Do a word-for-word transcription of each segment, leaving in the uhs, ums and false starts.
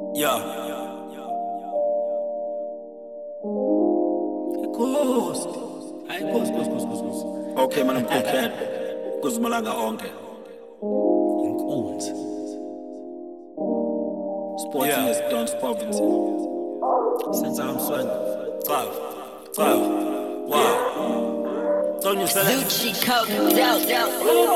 Yeah. Ghost. Hayi ghost ghost ghost ghost ghost. Okay man ngikukhetha. Kuzimalanga onke. Inkunzi. Sporting is Don's province. Since I'm son. Five. Five. Wow. Don't you sell it? Gucci coat, down, down.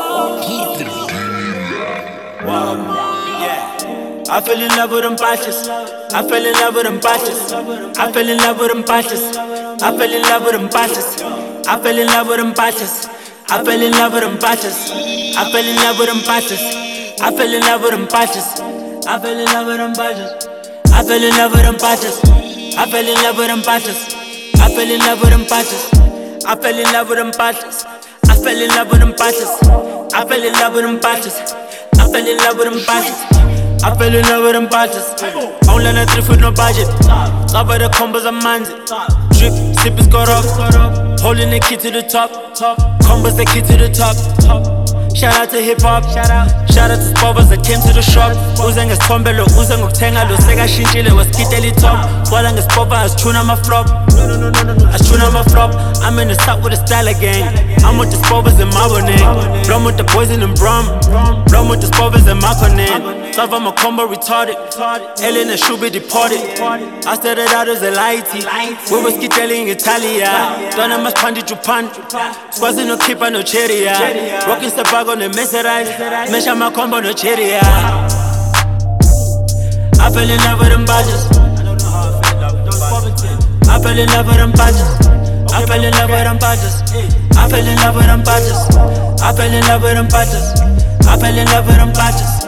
Wow. Yeah. I fell in love with them patches. I fell in love with them patches. I fell in love with them patches. I fell in love with them patches. I fell in love with them patches. I fell in love with them patches. I fell in love with them patches. I fell in love with them patches. I fell in love with them patches. I fell in love with them patches. I fell in love with them patches. I fell in love with them patches. I fell in love with them patches. I fell in love with them patches. I fell in love with them patches. I fell in love with them patches. I fell in love with them patches. Only on a trip with no budget. Cover the combos of manzi. Drip, sip is got up. Holding the key to the top. Combos the key to the top. Shout out to hip hop. Shout out. Shout out to Spobas that came to the shop. Uze ngespombelo, uze ngokuthenga lo seka shintshile waskiteli top. Swala ngespoba asituna my flop. Asituna my flop. I'm in the south with the style again. I'm with the Spobas in my name. Blum with the boys in them brum. Blum with the Spobas in my connect. Love I'm a combo retarded. Ellen and should be deported. I said that out as a lighty. We was skiteli in Italia. Donna must pandi Japan. Squazi no keeper no cherry. Rockin' step back on the messerai. Mesha my combo no cherry. I fell in love with them badges. I fell in love with them badges. I fell in love with them badges. I fell in love with them badges. I fell in love with them badges. I fell in love with them badges.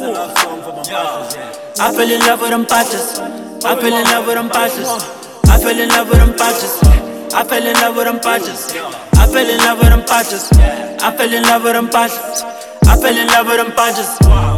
I fell in love with them patches. I fell in love with them patches. I fell in love with them patches. I fell in love with them patches. I fell in love with them patches. I fell in love with them patches. I fell in love with them patches.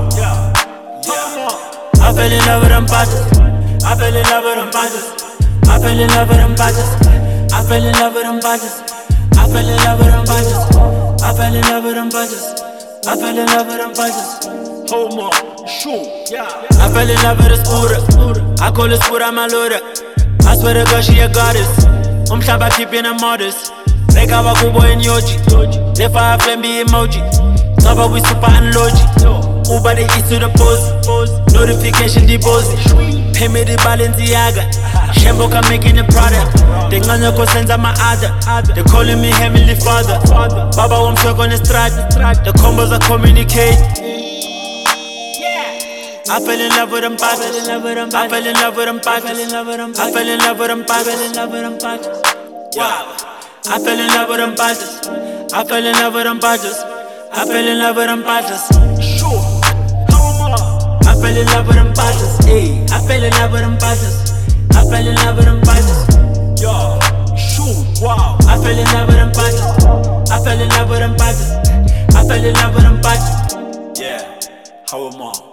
I fell in love with them patches. I fell in love with them patches. I fell in love with them patches. I fell in love with them patches. I fell in love with them patches. I fell in love with them patches. I fell in love with them patches. Homo, shoot, yeah. I fell in love with a scooter. I call a scooter my loader. I swear to God she a goddess. Umhlaba keeping her modest. Reka wakubo in yoji. The fire flame be emoji. Cover with super and logi. Uber the east to the post. Notification deposit. Pay me the Balenciaga. Shembo can making a product. They nganya ko senza my other. They calling me Heavenly Father. Baba won't talk on the strat. The combos are communicate. I fell in love with them patches. I fell in love with them patches. I fell in love with them patches. Wow. I fell in love with them patches. I fell in love with them patches. I fell in love with them patches. Sure. I fell in love with them patches. Hey. I fell in love with them patches. I fell in love with them patches. Yo. Sure. Wow. I fell in love with them patches. I fell in love with them patches. I fell in love with them patches. Yeah. How am I?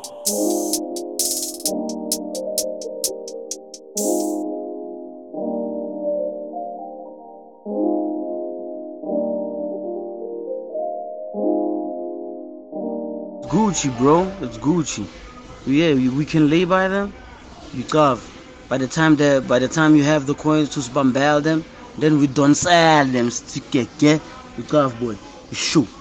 Gucci, bro. It's Gucci. Yeah, we, we can lay by them. You carve. By the time that, by the time you have the coins to spambal them, then we don't sell them. Stick it, yeah. You carve, boy. You shoot.